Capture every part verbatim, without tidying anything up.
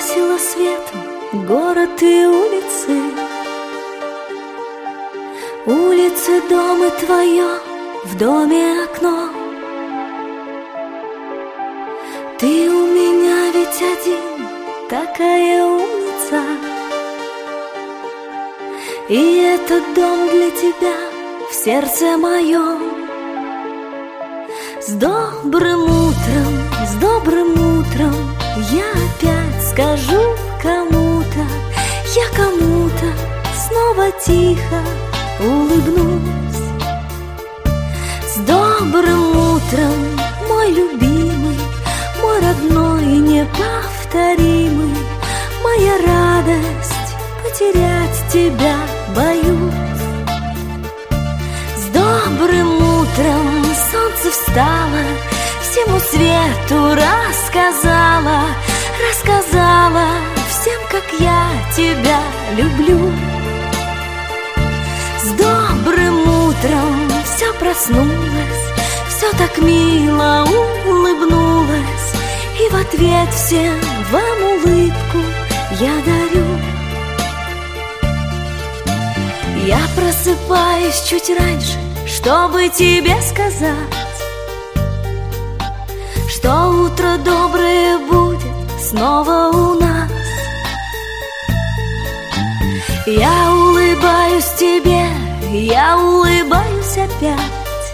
окрасила светом город и улицы. Улицы, дом и твое, в доме окно. Ты у меня ведь один, такая умница. И этот дом для тебя в сердце моем. С добрым утром, с добрым утром я опять скажу кому-то, я кому-то снова тихо улыбнусь. С добрым утром, мой любимый, мой родной и неповторимый, моя радость, потерять тебя боюсь. С добрым утром солнце встало, всему свету рассказала, рассказала всем, как я тебя люблю. С добрым утром все проснулось, все так мило улыбнулось, и в ответ всем вам улыбку я дарю. Я просыпаюсь чуть раньше, чтобы тебе сказать, что утро доброе будет снова у нас. Я улыбаюсь тебе, я улыбаюсь опять.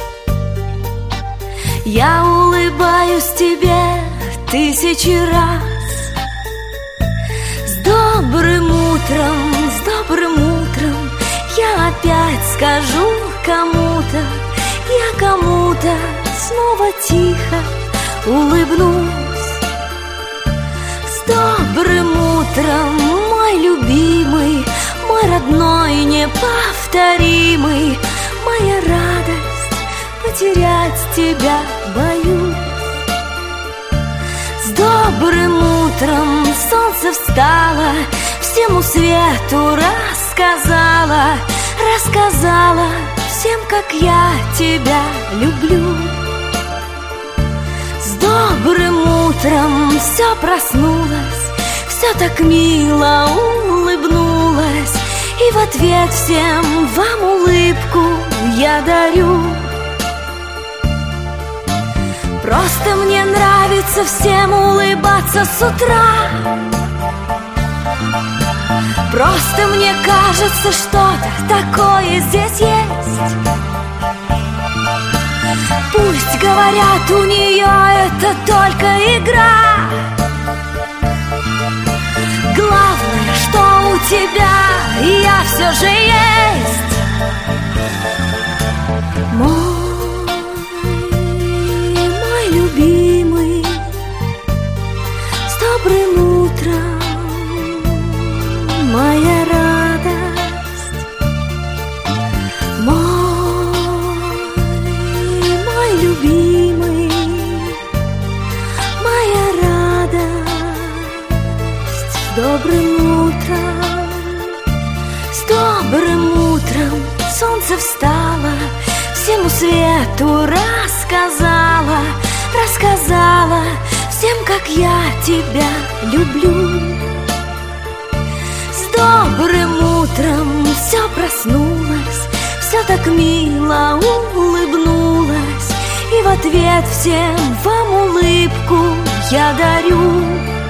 Я улыбаюсь тебе тысячи раз. С добрым утром, с добрым утром я опять скажу кому-то, я кому-то снова тихо улыбнусь. С добрым утром, мой любимый, мой родной неповторимый, моя радость, потерять тебя боюсь. С добрым утром солнце встало, всему свету рассказала, рассказала всем, как я тебя люблю. С добрым утром все проснулось, все так мило улыбнулось, и в ответ всем вам улыбку я дарю. Просто мне нравится всем улыбаться с утра. Просто мне кажется, что-то такое здесь есть. Пусть говорят, у нее это только игра. Главное, что у тебя я все же есть. Мой, мой любимый, с добрым утром, моя радость. Мой, мой любимый, моя радость. С добрым утром, с добрым утром солнце встало, всему свету рассказала, рассказала всем, как я тебя люблю. С добрым утром все проснулось, все так мило улыбнулось, и в ответ всем вам улыбку я дарю.